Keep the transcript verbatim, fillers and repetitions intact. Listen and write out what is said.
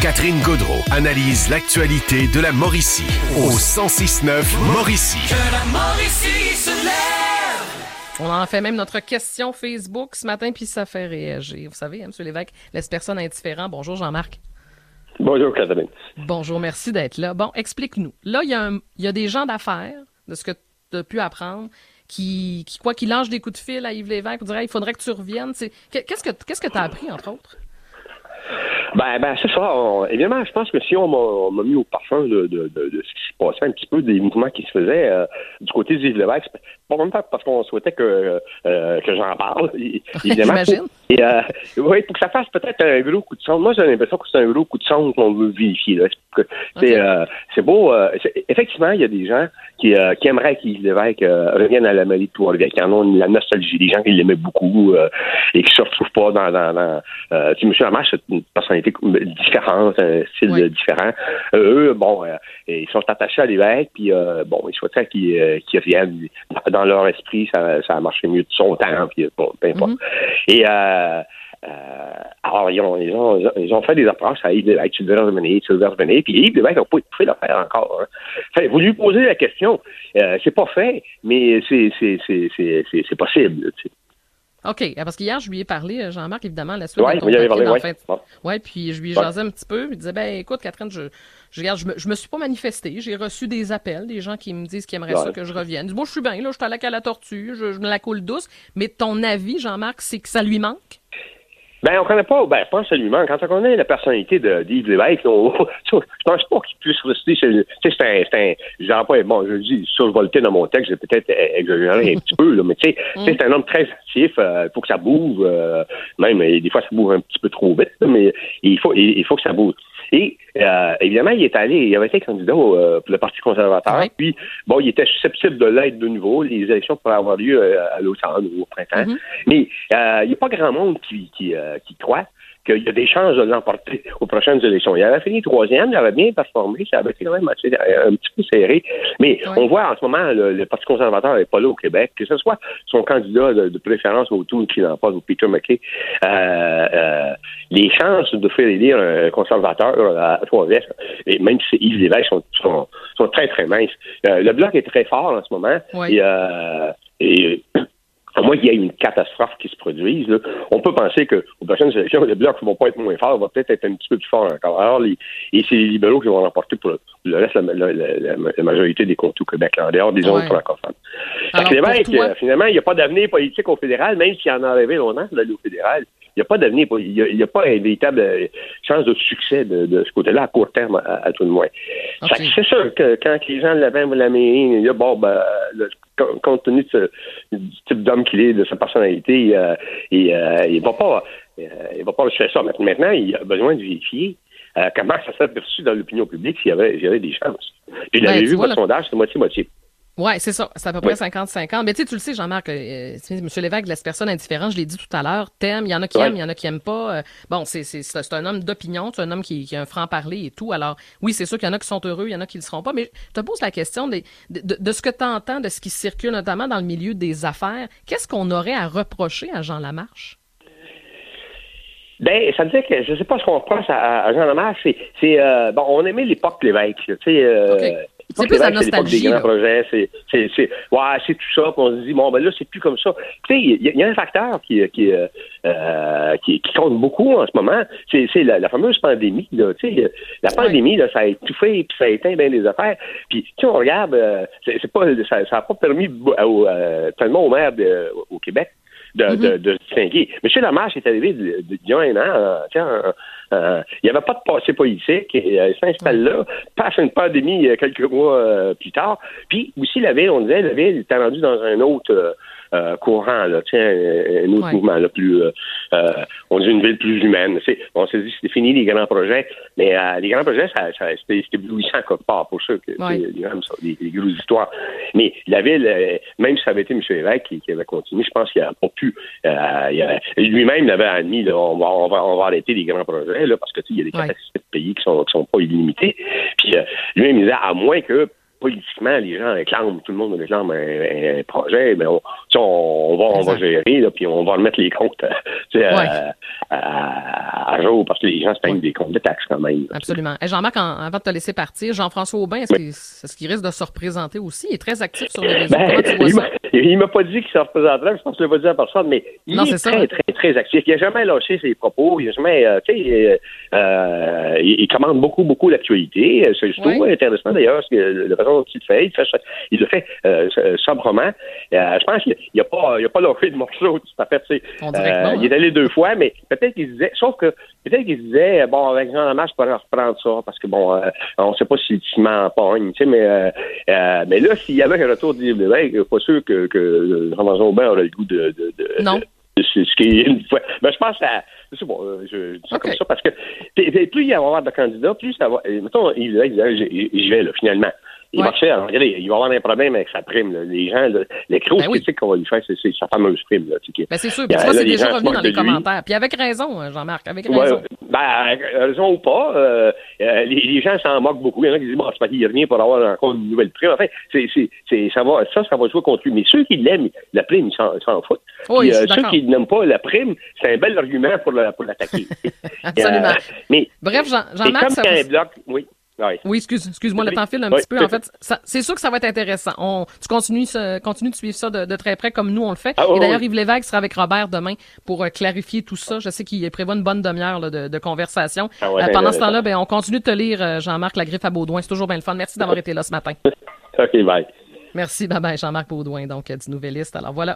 Catherine Gaudreault analyse l'actualité de la Mauricie au cent six neuf Mauricie. Que la Mauricie se lève. On en fait même notre question Facebook ce matin, puis ça fait réagir. Vous savez, hein, M. Lévesque, laisse personne indifférent. Bonjour Jean-Marc. Bonjour Catherine. Bonjour, merci d'être là. Bon, explique-nous. Là, il y, a un- il y a des gens d'affaires, de ce que tu as pu apprendre, qui, qui quoi, qui lâchent des coups de fil à Yves Lévesque pour dire hey, il faudrait que tu reviennes. C'est- Qu'est-ce que qu'est-ce que tu as appris, entre autres? Ben, ben c'est ça. On- évidemment, je pense que si on m'a, on m'a mis au parfum de, de, de, de ce qui se passait un petit peu, des mouvements qui se faisaient euh, du côté d'Yves Lévesque, c'est pas même pas parce qu'on souhaitait que, euh, que j'en parle, évidemment. J'imagine. Et, euh, oui, pour que ça fasse peut-être un gros coup de sonde. Moi, j'ai l'impression que c'est un gros coup de sonde qu'on veut vérifier. Là. C'est, c'est, Okay. euh, c'est beau. Euh, c'est, effectivement, il y a des gens qui, euh, qui aimeraient qu'Yves Lévesque euh, revienne à la mairie de Trois-Rivières, qui en ont la nostalgie, des gens qui l'aimaient beaucoup euh, et qui se retrouvent pas dans... dans, dans euh, tu sais, M. Lamarche, c'est une personnalité différente, un style Oui. différent. Euh, eux, bon, euh, ils sont attachés à l'évêque, puis euh, bon, ils souhaitaient qu'ils, euh, qu'ils reviennent. Dans leur esprit, ça, ça a marché mieux de son temps, puis bon, peu importe. Mm-hmm. Et euh, euh, alors, ils ont, ils, ont, ils ont fait des approches à Yves Lévesque, tu devrais revenir, tu devrais revenir, puis Yves Lévesque n'a pas fait l'affaire encore. Hein. Enfin, vous lui posez la question, euh, c'est pas fait, mais c'est, c'est, c'est, c'est, c'est, c'est possible, tu sais. OK, parce qu'hier, je lui ai parlé, Jean-Marc, évidemment, la suite Ouais, de ton vous y avez papier parlé, dans ouais. le fait. Bon. Ouais, puis je lui ai Ouais. jasé un petit peu. Il disait, ben écoute, Catherine, je, je regarde, je me, je me suis pas manifestée. J'ai reçu des appels, des gens qui me disent qu'ils aimeraient Ouais. ça, que je revienne. Je dis, moi, je suis bien, là, je suis allée à la tortue, je, je me la coule douce. Mais ton avis, Jean-Marc, c'est que ça lui manque? Ben, on connaît pas, ben, je pense que ça lui manque. Quand on connaît la personnalité de, d'Yves Lévesque, on, je pense pas qu'il puisse rester chez, tu sais, c'est un, c'est un, je dirais pas, bon, je dis, survolté dans mon texte, j'ai peut-être exagéré un petit peu, là, mais tu sais, tu sais, c'est un homme très actif, euh, il faut que ça bouge, euh, même, et des fois, ça bouge un petit peu trop vite, là, mais il faut, il, il faut que ça bouge. Et, euh, évidemment, il est allé, il avait été candidat au, euh, pour le Parti conservateur, Ouais. puis, bon, il était susceptible de l'être de nouveau, les élections pourraient avoir lieu euh, à l'automne ou au printemps, Mm-hmm. mais euh, il n'y a pas grand monde qui, qui, euh, qui croit qu'il y a des chances de l'emporter aux prochaines élections. Il avait fini troisième, il avait bien performé, ça avait été quand même assez, un petit peu serré. Mais Ouais. on voit en ce moment, le, le Parti conservateur n'est pas là au Québec, que ce soit son candidat de, de préférence au tour qui l'emporte, ou Peter MacKay, euh, euh, les chances de faire élire un conservateur à Trois-Rivières, et même si c'est Yves Lévesque, sont, sont, sont très, très minces. Euh, le Bloc est très fort en ce moment. Ouais. Et, euh, et à moins qu'il y ait une catastrophe qui se produise, là, on peut penser qu'aux prochaines élections, les Blocs ne vont pas être moins forts, vont peut-être être un petit peu plus forts encore. Alors, les, et c'est les libéraux qui vont remporter pour le, le reste, la, la, la, la, la majorité des comtés au Québec, là, en dehors des Ouais. autres francophones. Alors, Fait que Lévesque, pour toi- euh, finalement, il n'y a pas d'avenir politique au fédéral, même s'il en a rêvé longtemps d'aller au fédéral. Il n'y a pas d'avenir, il n'y a, il y a pas une véritable euh, chance de succès de, de ce côté-là à court terme, à, à tout le moins. Ok. Fait que c'est sûr que quand les gens l'avaient la mairie, il y a, bon, ben, le, compte tenu de ce, du type d'homme qu'il est, de sa personnalité, euh, il, euh, il va pas, euh, il va pas faire ça. Maintenant, il a besoin de vérifier euh, comment ça s'est perçu dans l'opinion publique s'il y avait, s'il y avait des chances. Puis, il Ben, avait tu vu vois, votre là- sondage, c'est moitié-moitié. Oui, c'est ça. C'est à peu près Oui. cinquante cinquante. Mais tu sais, tu le sais, Jean-Marc, euh, tu sais, M. Lévesque laisse personne indifférent. Je l'ai dit tout à l'heure. T'aimes, il y en a qui Ouais. aiment, il y en a qui aiment pas. Euh, bon, c'est, c'est, c'est c'est un homme d'opinion, c'est un homme qui, qui a un franc-parler et tout. Alors, oui, c'est sûr qu'il y en a qui sont heureux, il y en a qui ne le seront pas. Mais je te pose la question des- de, de, de ce que tu entends, de ce qui circule, notamment dans le milieu des affaires. Qu'est-ce qu'on aurait à reprocher à Jean Lamarche? Ben, ça veut dire que je sais pas ce qu'on reproche à, à Jean Lamarche, c'est, c'est euh, bon, on aimait l'époque Lévesque, là, tu sais. Euh, Okay. l'époque C'est plus la Lévesque, c'est l'époque nostalgie, des grands là. projets, c'est, c'est, c'est, ouais, c'est tout ça, puis on se dit bon, ben là, c'est plus comme ça. Tu sais, il y, y a un facteur qui, qui, euh, euh, qui, qui compte beaucoup en ce moment, c'est, c'est la, la fameuse pandémie, là, tu sais, la pandémie, là, ça a étouffé, puis ça a éteint bien les affaires. Puis, tu sais, on regarde, euh, c'est, c'est pas, ça, ça a pas permis au, euh, tellement au maire de, au Québec. De, Mm-hmm. de, de se distinguer. M. Lamarche est arrivé de, de, il y a un an, euh, tiens, euh, euh, il n'y avait pas de passé politique, et, euh, il s'installe là, passe une pandémie euh, quelques mois euh, plus tard, puis aussi la ville, on disait, la ville était rendue dans un autre euh, euh, courant, là, tiens, un, un autre Ouais. mouvement, là, plus, euh, euh, on dit une ville plus humaine. C'est, on s'est dit, c'était fini les grands projets, mais euh, les grands projets, ça, ça, c'était, c'était éblouissant quelque part, pour ça, que, Ouais. c'est, comme ça, des, des grosses histoires. Mais la ville, euh, même si ça avait été M. Lévesque qui, qui avait continué, je pense qu'il n'a pas pu. Euh, il a, lui-même l'avait admis, là, on, va, on, va, on va arrêter les grands projets, là, parce que il y a des Ouais. capacités de pays qui sont, qui sont pas illimitées. Puis euh, lui-même il disait, à moins que politiquement, les gens réclament, tout le monde réclame un, un projet, mais on, on, on va, on va gérer, là, puis on va remettre les comptes ouais. à, à, à jour, parce que les gens se payent ouais. des comptes de taxes quand même. Là, absolument. Et Jean-Marc, en, avant de te laisser partir, Jean-François Aubin, est-ce, oui. qu'il, est-ce qu'il risque de se représenter aussi? Il est très actif sur les réseaux. Ben, Comment tu vois il, ça? m'a, il m'a pas dit qu'il se représenterait, je pense que je l'ai pas dit à personne, mais il non, est, est très, ça, très, très, très actif. Il n'a jamais lâché ses propos, il n'a jamais, euh, tu sais, euh, il, il commande beaucoup, beaucoup l'actualité. C'est juste oui. intéressant d'ailleurs, la façon dont il le fait, il, fait, il le fait euh, sobrement. Euh, je pense qu'il n'y a pas, il a pas lâché de morceau, tout à fait. Euh, non, il est allé deux fois, mais peut-être qu'il disait, sauf que peut-être qu'il disait, bon, avec Jean-Marc, je pourrais reprendre ça, parce que bon, euh, on ne sait pas si le ciment empoigne, tu sais, mais, euh, euh, mais là, s'il y avait un retour d'Yves Lévesque, je suis pas sûr que, que Jean-François Aubin aurait le goût de, de, de, non. de c'est ce qui est une fois. Mais je pense à. Je sais pas, je, je dis ça okay. comme ça parce que plus il va y avoir de candidats, plus ça va. Mettons, il j'y vais, là, finalement. Il ouais. va faire. Alors, regardez, il va avoir un problème avec sa prime. Là. Les gens, là, les grosses ben oui. critiques qu'on va lui faire, c'est, c'est sa fameuse prime. Là, qui, ben c'est sûr. Puis tu vois, c'est déjà revenu dans les commentaires. Puis avec raison, Jean-Marc, avec raison. Ouais, ben, avec raison ou pas, euh, les, les gens s'en moquent beaucoup. Il y en a qui disent, bon, c'est parce qu'il revient pour avoir encore une nouvelle prime. Enfin, c'est, c'est, c'est, ça, va, ça, ça va jouer contre lui. Mais ceux qui l'aiment, la prime, ils s'en, ils s'en foutent. Oui, Puis, euh, ceux qui n'aiment pas la prime, c'est un bel argument pour, la, pour l'attaquer. Absolument. euh, mais, Bref, Jean, Jean-Marc, ça un bloc, oui. Oui, oui excuse, excuse-moi, le temps file un oui, petit peu. En fait, ça, c'est sûr que ça va être intéressant. On, tu continues, continues de suivre ça de, de très près comme nous on le fait. Ah, oh, Et d'ailleurs, oui. Yves Lévesque sera avec Robert demain pour euh, clarifier tout ça. Je sais qu'il prévoit une bonne demi-heure là, de, de conversation. Ah, ouais, euh, pendant ce temps-là, ben, on continue de te lire, euh, Jean-Marc La Griffe à Baudouin. C'est toujours bien le fun. Merci d'avoir été là ce matin. OK, bye. Merci, bye bye, Jean-Marc Baudouin, donc du Nouvelliste. Alors voilà.